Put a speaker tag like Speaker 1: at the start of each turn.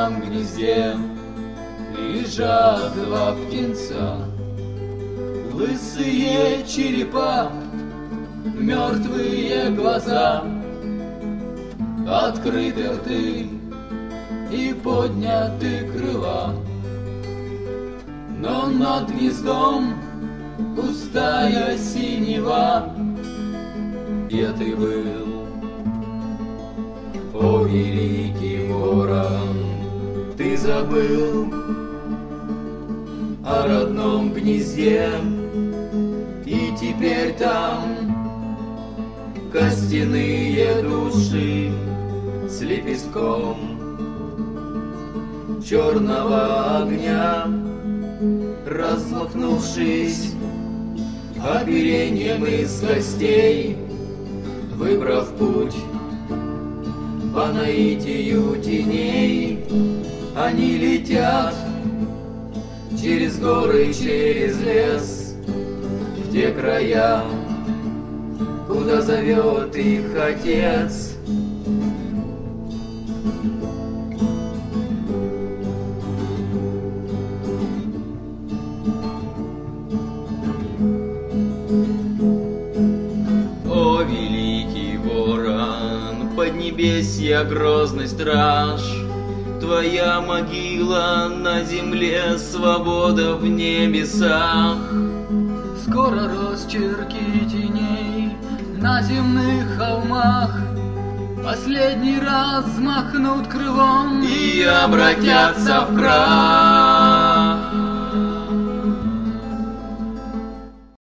Speaker 1: твоем гнезде лежат два птенца, лысые черепа, мертвые глаза, открыты рты и подняты крыла. Но над гнездом пустая синева. Где ты был, о великий ворон? Ты забыл о родном гнезде, и теперь там костяные души с лепестком черного огня, размахнувшись оперением из костей, выбрав путь по наитию теней, они летят через горы, через лес, в те края, куда зовет их отец. О, великий ворон, поднебесья грозный страж, твоя могила на земле, свобода в небесах. Скоро росчерки теней на земных холмах последний раз взмахнут крылом и обратятся в крах.